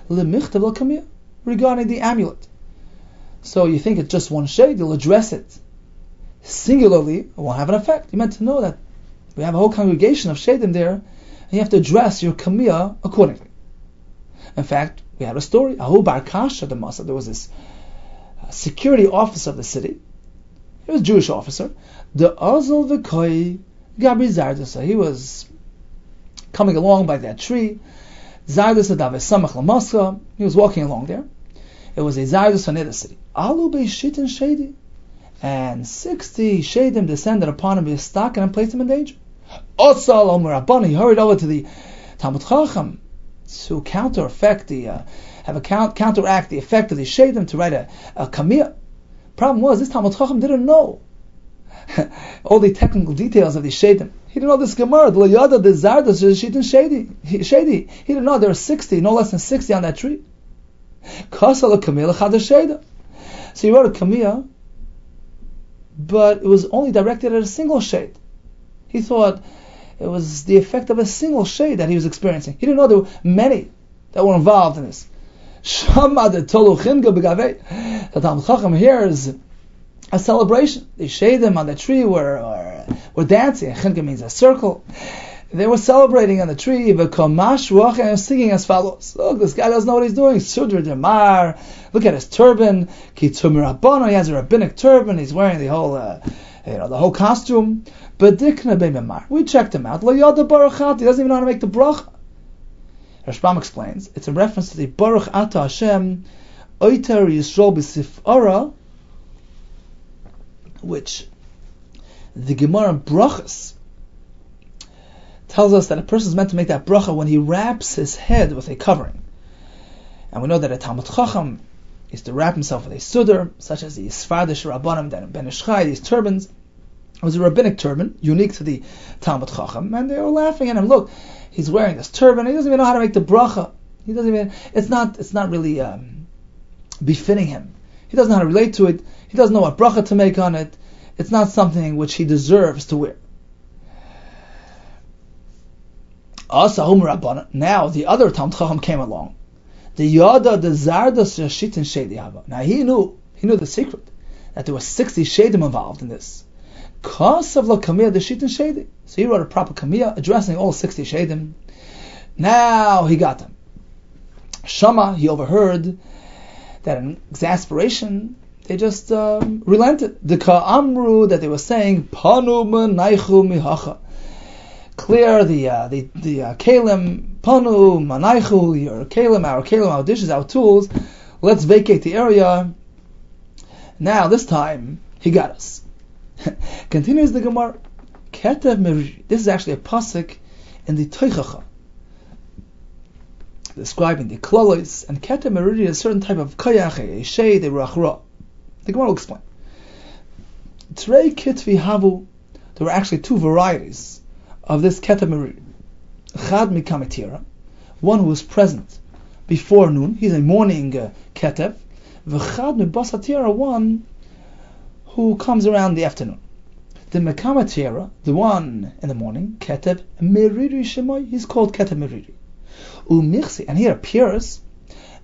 Regarding the amulet. So you think it's just one shade, you'll address it singularly, it won't have an effect. You meant to know that we have a whole congregation of shadim there, and you have to address your kamiyah accordingly. In fact, we had a story. Ahu Bar Kasha the Masa, there was this uh, security officer of the city. He was a Jewish officer. The Azal V'Koi Gabri Zardasa. He was coming along by that tree. Zardasa Daves Samach Lamaska. He was walking along there. It was a Zardasa near the city. Alu Beishit and Shady. And sixty Shadim descended upon him, he stuck and placed him in danger. Osal Omer Rabban. He hurried over to the Talmud Chacham to counter effect the uh, have a count, counteract the effect of the Shadim to write a, a kamiyah. Problem was, this Talmud Chacham didn't know all the technical details of the shadim. He didn't know this Gemara. The Yada, the Zardas, the Shaitan Shady. He, Shady. He didn't know there were sixty, no less than sixty on that tree. Kasala Kamiyah Chada Shada. So he wrote a Kamiyah, but it was only directed at a single shade. He thought it was the effect of a single shade that he was experiencing. He didn't know there were many that were involved in this. Shama de Tolu Chinga Begavei. The Talmud Chacham hears a celebration. The shadim on the tree were were, were dancing. Chinga means a circle. They were celebrating on the tree. V'komash ruach, and singing as follows. Look, this guy doesn't know what he's doing. Sudra demar. Look at his turban. Ki tumir rabbanon. He has a rabbinic turban. He's wearing the whole, uh, you know, the whole costume. But dikna beimemar. We checked him out. Lo yada barachat. He doesn't even know how to make the bracha. Rashbam explains, it's a reference to the Baruch Ata Hashem Oiter Yisrael B'Sifara, which the Gemara Brachas tells us that a person is meant to make that bracha when he wraps his head with a covering. And we know that a Talmud Chacham is to wrap himself with a sudar, such as the Sfardish Rabbanim, then Ben Ishchai, these turbans. It was a rabbinic turban, unique to the Talmud Chacham, and they were laughing at him. Look, he's wearing this turban. He doesn't even know how to make the bracha. He doesn't even. It's not. It's not really um, befitting him. He doesn't know how to relate to it. He doesn't know what bracha to make on it. It's not something which he deserves to wear. Now the other Talmud Chacham came along. The Yada, the Zardas Rashit and Shady Haba. Now he knew. He knew the secret that there were sixty shadim involved in this. Kasav la kamiyah the shit and shady. So he wrote a proper kamiyah addressing all sixty shadim. Now he got them. Shama, he overheard that in exasperation they just um, relented. The ka'amru, that they were saying panu manaychu mihacha. Clear the uh, the the uh, kalim panu manaychu, your kalim, our kalim, our dishes, our tools. Let's vacate the area. Now this time he got us. Continues the Gemara. Ketev Meriri. This is actually a pasuk in the Toichacha, describing the klolos, and Ketev Meriri is a certain type of koyach, a shade, a rachra. The Gemara will explain. Trei kitvi havu. There were actually two varieties of this Ketev Meriri. Chad mikamitira, one who was present before noon. He's a morning uh, Ketev. V'chad mibasatira, one who comes around the afternoon. The Mekamatera, the one in the morning, Ketev Meriri Shemoy, he's called Ketev Meriri. Umirsi, and here appears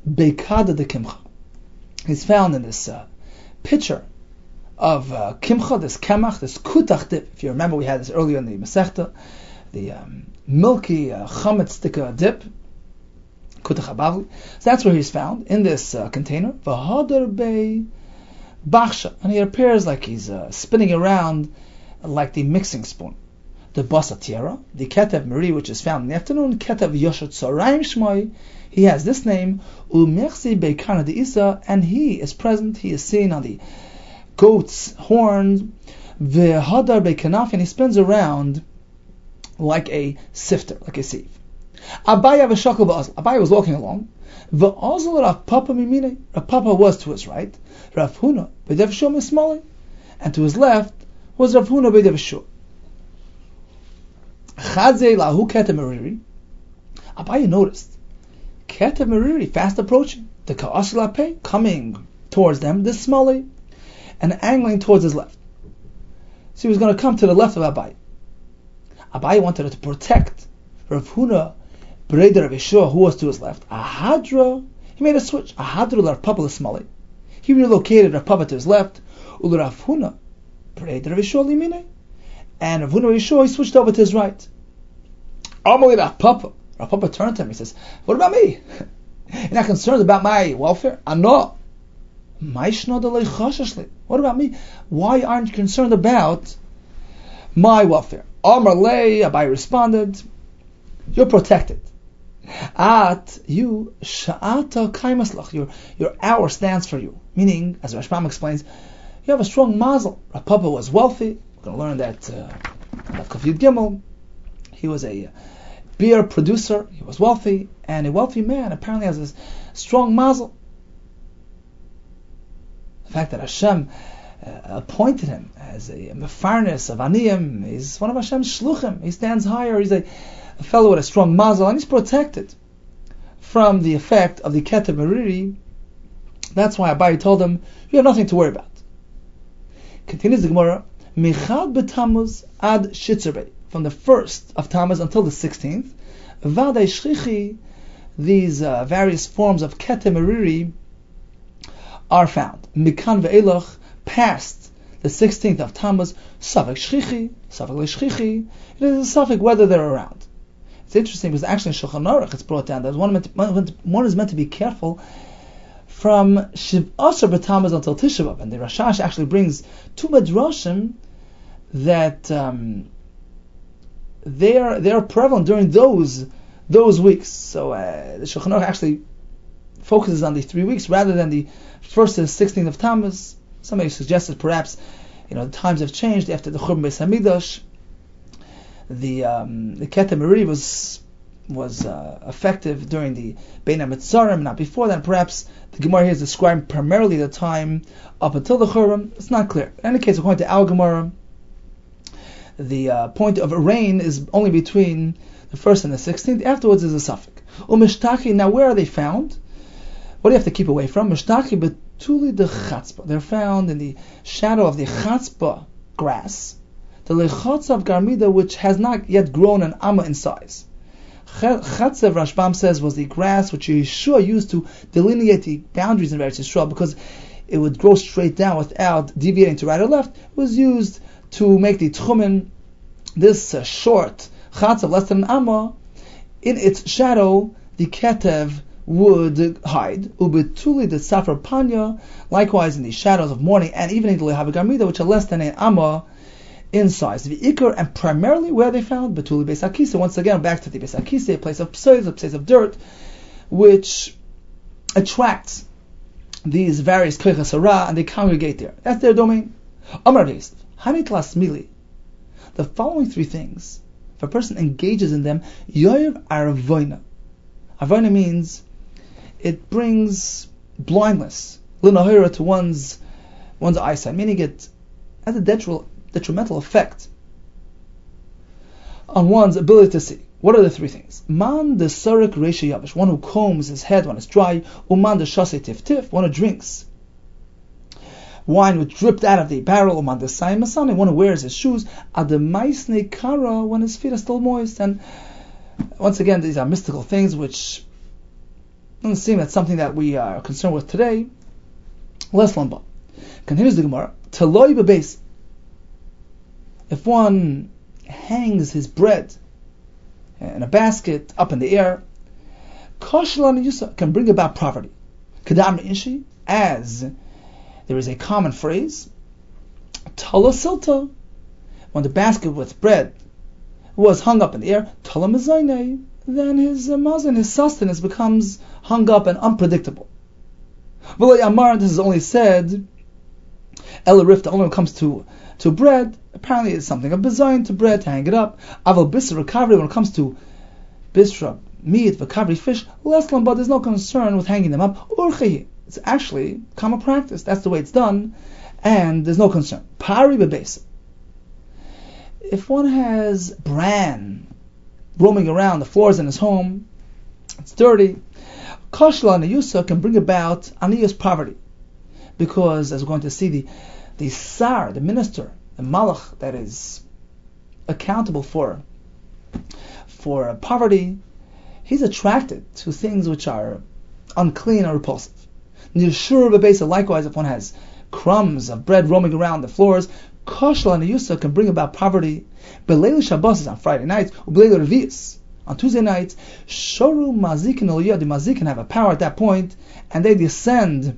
beikada de kimcha. He's found in this uh, pitcher of uh, kimcha, this kemach, this kutach dip. If you remember, we had this earlier in the Masechta, the um, milky uh, chametz dika dip, kutach habavli. So that's where he's found, in this uh, container. V'hadar be bachsha, and he appears like he's uh, spinning around like the mixing spoon. The basatira, the ketev meri, which is found in the afternoon, ketev yoshet tzorayim shmoi. He has this name, u'mechzi beikana de isa, and he is present. He is seen on the goat's horn, v'hadar bekanaf, and he spins around like a sifter, like a sieve. Abaya v'shakol ba'azl. Abaya was walking along. V'azl Rav Papa mimine. Rav Papa was to his right. Rav Huna b'dev shur mismali, and to his left was Rav Huna b'dev shur. Chazei lahu ketev meriri. Abaya noticed ketev meriri fast approaching, the ka'as lapeh coming towards them, this smali, and angling towards his left. So he was going to come to the left of Abai. Abai wanted to protect Rav Huna, Breder Rav Yeshua, who was to his left. Ahadra, he made a switch. Ahadra Rav Papa l'smali. He relocated Rav Papa to his left. Ul Rav Huna, Breder Rav Yeshua limine. And Rav Huna Rav Yeshua, he switched over to his right. Amali Rav Papa. Rav Papa turned to him. He says, "What about me? You're not concerned about my welfare? I'm not. What about me? Why aren't you concerned about my welfare?" Amar lei, Abai responded, "You're protected. At you sha'ata kaimaslach. Your your hour stands for you." Meaning, as Rashbam explains, you have a strong mazel. Rav Papa was wealthy. We're going to learn that uh, Rav Kafid Gimel. He was a beer producer. He was wealthy, and a wealthy man apparently has a strong mazel. The fact that Hashem uh, appointed him as a mefarnes of aniyim, he's one of Hashem's shluchim. He stands higher. He's a, a fellow with a strong mazel, and he's protected from the effect of the ketev meriri. That's why Abai told him, "You have nothing to worry about." Continues the Gemara, Michad b'Tammuz ad Shitzarbei, from the first of Tammuz until the sixteenth, Vadai Shchichi, these uh, various forms of ketev meriri are found. Mikan ve'elach, past the sixteenth of Tammuz, Savik Shchichi, Savik Le'Shchichi, it is a suffix whether they're around. It's interesting because actually in Shulchan Aruch it's brought down that one, meant to, one is meant to be careful from Shiv Asar b'Tammuz until Tisha B'Av, and the Rashash actually brings two Midrashim that um, they are they are prevalent during those those weeks. So uh, the Shulchan Aruch actually focuses on the three weeks rather than the first to the sixteenth of Tammuz. Somebody suggested perhaps, you know, the times have changed after the Churban Beis Hamikdash. The um, the ketev meriri was was uh, effective during the Bein HaMetzarim, not before that. Perhaps the Gemara here is describing primarily the time up until the Churban. It's not clear. In any case, according to our Gemara, the uh, point of rain is only between the first and the sixteenth. Afterwards is a suffix. Umishtaki. Now, where are they found? What do you have to keep away from? Mishtaki betuli de chatzpa. They're found in the shadow of the chatzpa grass, the lechatzav garmida, which has not yet grown an amma in size. Chatzev, Rashbam says, was the grass which Yeshua used to delineate the boundaries in Eretz Yisrael, because it would grow straight down without deviating to right or left. It was used to make the tchumen, this uh, short chatzev, less than an amma, in its shadow, the ketev would hide. Ubetuli de safar panya, likewise in the shadows of morning and evening, the lehav garmida, which are less than an amma in size. The ikar, and primarily where they found betuli beis hakisa. Once again, back to the beis hakisa, a place of psoid, a place of dirt, which attracts these various koichas hara, and they congregate there. That's their domain. Amar Yosef, hanitlas mili. The following three things, if a person engages in them, yoyev aravoina. Aravoina means it brings blindness, linahira, to one's one's eyesight, meaning it has a detrimental detrimental effect on one's ability to see. What are the three things? Man de sarik reisha yavish, one who combs his head when it's dry. Uman de shase tif tif, one who drinks wine which dripped out of the barrel. Uman de sayim masane, one who wears his shoes. Ademaisne kara, when his feet are still moist. And once again, these are mystical things which Doesn't seem that's something that we are concerned with today. Less lamba. Continues the Gemara. Taloi bebeis. If one hangs his bread in a basket up in the air, Kashlan Yusa can bring about poverty. Kadam Ishi, as there is a common phrase, Tala Silta, when the basket with bread was hung up in the air, Tala Mazaine, then his uh, mazan, his sustenance becomes hung up and unpredictable. V'lo Amar, this is only said, Ela Rifta, only when it comes to, to bread, apparently it's something of bizayin to bread, to hang it up. Aval Bisra recovery, when it comes to Bisra, meat, vakabri, fish, less lamba, there's no concern with hanging them up. Urchehi, it's actually common practice. That's the way it's done, and there's no concern. Pari bebesa. If one has bran roaming around the floors in his home, it's dirty. Kashla Neyusa can bring about aniyas poverty, because as we're going to see, the the sar, the minister, the malach that is accountable for for poverty, he's attracted to things which are unclean or repulsive. Nishur bebesa, likewise, if one has crumbs of bread roaming around the floors, Kashla Neyusa can bring about poverty. Beleil Shabbos is on Friday nights, Ubeleil Revius on Tuesday nights. Shoru Mazikin Eliyah, the Mazikin have a power at that point, and they descend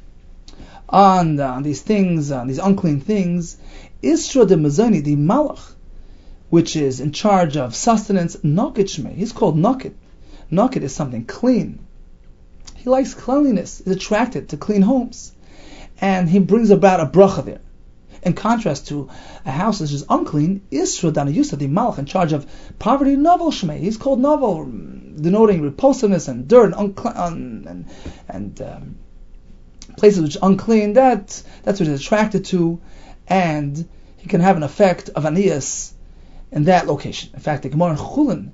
on, uh, on these things, on these unclean things. Isra de Mazoni, the Malach, which is in charge of sustenance, Nokit Shmei, he's called Nokit. Nokit is something clean. He likes cleanliness, is attracted to clean homes, and he brings about a bracha there. In contrast to a house which is unclean, Isra Danayusa, the Malach in charge of poverty, Novel Shmei. He's called Novel, denoting repulsiveness and dirt and uncl- un- and, and um, places which are unclean. That that's what he's attracted to, and he can have an effect of aniyas in that location. In fact, the Gemara in Chulin,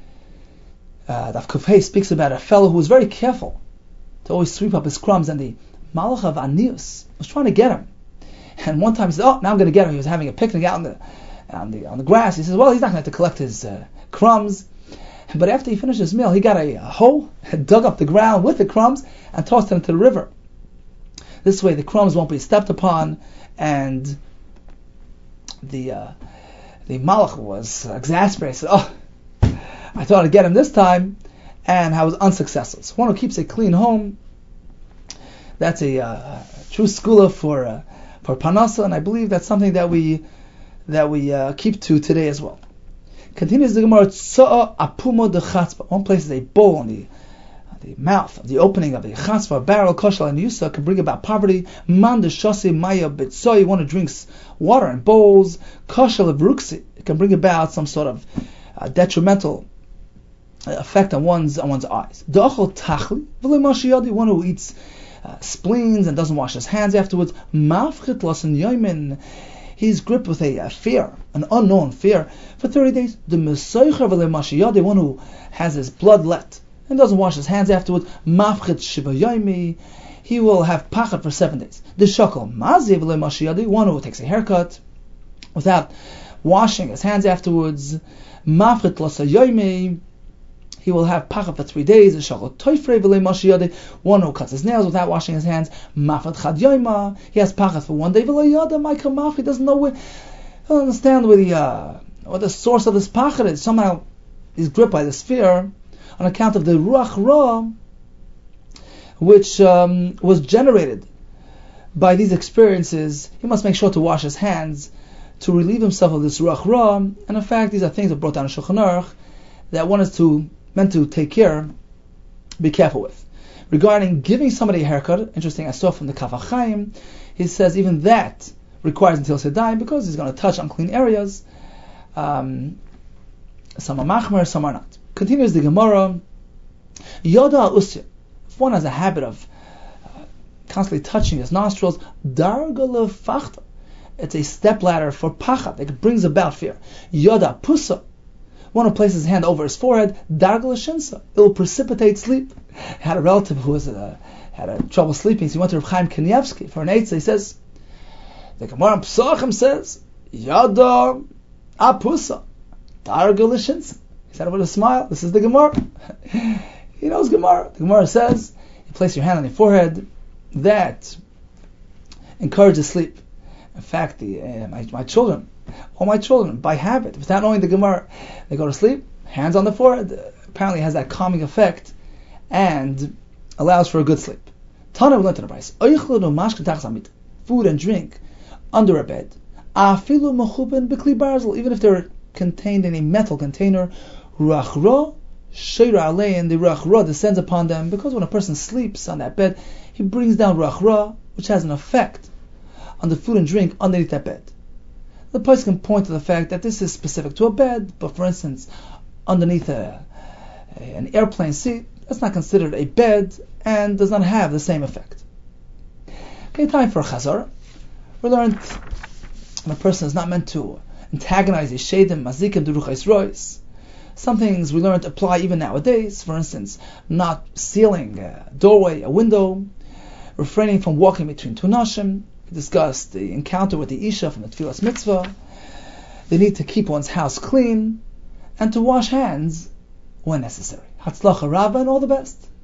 uh, Daf Kufay, speaks about a fellow who was very careful to always sweep up his crumbs, and the Malach of Aniyas was trying to get him. And one time he said, "Oh, now I'm going to get him." He was having a picnic out on the on the on the grass. He says, "Well, he's not going to have to collect his uh, crumbs." But after he finished his meal, he got a, a hoe, dug up the ground with the crumbs, and tossed them into the river. This way, the crumbs won't be stepped upon, and the uh, the Malach was exasperated. He said, "Oh, I thought I'd get him this time, and I was unsuccessful." So one who keeps a clean home, that's a uh, true skula for. Uh, For Parnasa, and I believe that's something that we that we uh, keep to today as well. Continues the Gemara. Tza'a apuma de chatzpa. One place is a bowl on the on the mouth of the opening of a chatzpa, a barrel. Koshal and yusa can bring about poverty. Man de shasi maya bitzoy. One who drinks water in bowls. Koshal of ruksi. It can bring about some sort of uh, detrimental effect on one's on one's eyes. Da'achol tachli v'le mashiyadi. One who eats Uh, spleens and doesn't wash his hands afterwards. Mafchit lasen yoimin. He's gripped with a, a fear, an unknown fear, for thirty days. The Mesoicher v'le mashiyade, one who has his blood let and doesn't wash his hands afterwards. Mafchit shiva yoimi. He will have pachat for seven days. The shakal mazi v'le mashiyade, one who takes a haircut without washing his hands afterwards. Mafchit lasen yoimi. He will have pacha for three days. One who cuts his nails without washing his hands. He has pacha for one day. He doesn't know where, he doesn't understand where the uh, what the source of this pacha is. Somehow he's gripped by this fear on account of the ruach ra, which um, was generated by these experiences. He must make sure to wash his hands to relieve himself of this ruach ra. And in fact, these are things that brought down in Shulchan Aruch that one is to meant to take care, be careful with. Regarding giving somebody a haircut, interesting, I saw from the Kaf HaChaim, he says even that requires until Sedai because he's going to touch unclean areas. Um, some are machmer, some are not. Continues the Gemara. Yoda usya. If one has a habit of uh, constantly touching his nostrils, darga lefachta. It's a step ladder for pachat. It brings about fear. Yoda pusa. One who places his hand over his forehead, dargal shinsa, it will precipitate sleep. I had a relative who was uh, had a trouble sleeping, so he went to Rav Chaim Kanievsky for an eitzah. He says, the Gemara Pesachim says, Yada apusa, dargal shinsa. He said it with a smile. This is the Gemara. He knows Gemara. The Gemara says, you place your hand on your forehead, that encourages sleep. In fact, the, uh, my, my children, all my children, by habit, without knowing the Gemara, they go to sleep, hands on the forehead, uh, apparently has that calming effect, and allows for a good sleep. Tana, we learned in the price. Food and drink under a bed. Even if they're contained in a metal container, ruach ra sheira alein, the ruach ra descends upon them, because when a person sleeps on that bed, he brings down ruach ra, which has an effect on the food and drink underneath that bed. The person can point to the fact that this is specific to a bed, but for instance, underneath a, a, an airplane seat, that's not considered a bed and does not have the same effect. Okay, time for chazar. We learned when a person is not meant to antagonize a shedim, mazikim, deruchais rois. Some things we learned apply even nowadays. For instance, not sealing a doorway, a window, refraining from walking between two nashim. We discussed the encounter with the Isha from the Tfilas Mitzvah. The need to keep one's house clean and to wash hands when necessary. Hatzlacha Rabba and all the best.